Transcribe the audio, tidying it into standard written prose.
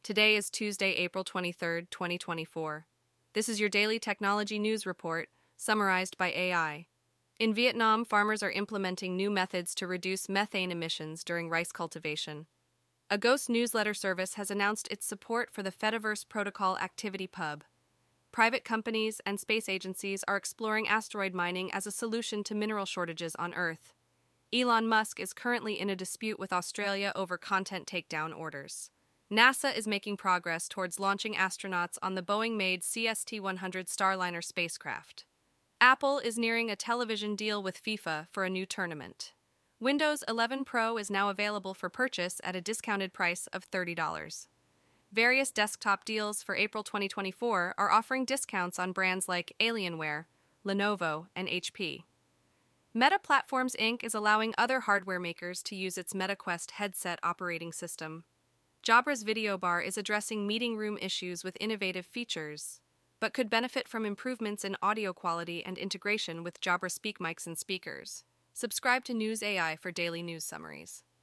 Today is Tuesday, April 23rd, 2024. This is your daily technology news report, summarized by AI. In Vietnam, farmers are implementing new methods to reduce methane emissions during rice cultivation. A Ghost newsletter service has announced its support for the Fediverse Protocol Activity Pub. Private companies and space agencies are exploring asteroid mining as a solution to mineral shortages on Earth. Elon Musk is currently in a dispute with Australia over content takedown orders. NASA is making progress towards launching astronauts on the Boeing-made CST-100 Starliner spacecraft. Apple is nearing a television deal with FIFA for a new tournament. Windows 11 Pro is now available for purchase at a discounted price of $30. Various desktop deals for April 2024 are offering discounts on brands like Alienware, Lenovo, and HP. Meta Platforms Inc. is allowing other hardware makers to use its MetaQuest headset operating system. Jabra's video bar is addressing meeting room issues with innovative features, but could benefit from improvements in audio quality and integration with Jabra SpeakMics and speakers. Subscribe to News AI for daily news summaries.